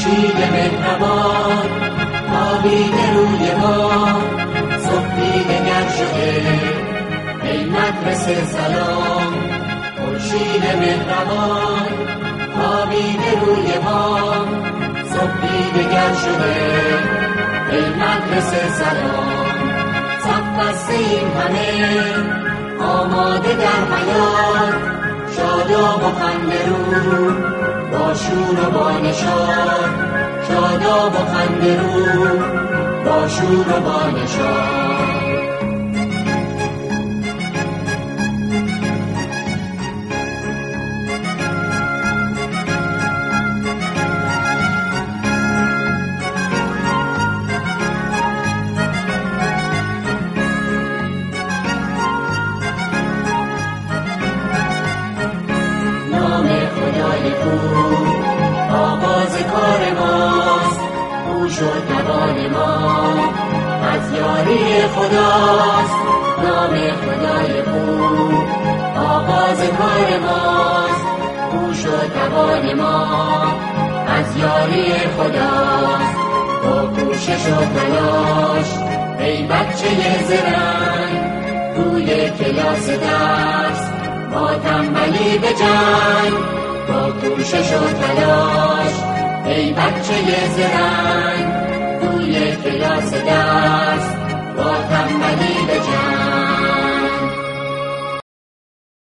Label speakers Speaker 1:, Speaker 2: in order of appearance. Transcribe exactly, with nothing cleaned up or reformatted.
Speaker 1: خورشید مهربان تابیده روی ما، صبحی دگر شده ای مدرسه سلام. خورشید مهربان تابیده روی ما، صبحی دگر شده ای مدرسه سلام. صف بستیم همه آماده در حیات، شاداب و خنده رو با شور و با نشاط، شاداب و خنده رو با شور و با نشاط. آغاز کار ماست، او شد توان ما، از یاری خداست نام خدای خوب. آغاز کار ماست، او شد توان ما، از یاری خداست. با کوشش و تلاش ای بچه زرنگ، روی کلاس درس با تنبلی به جنگ. با کوشش و تلاش ای بچه زرنگ، روی کلاس درس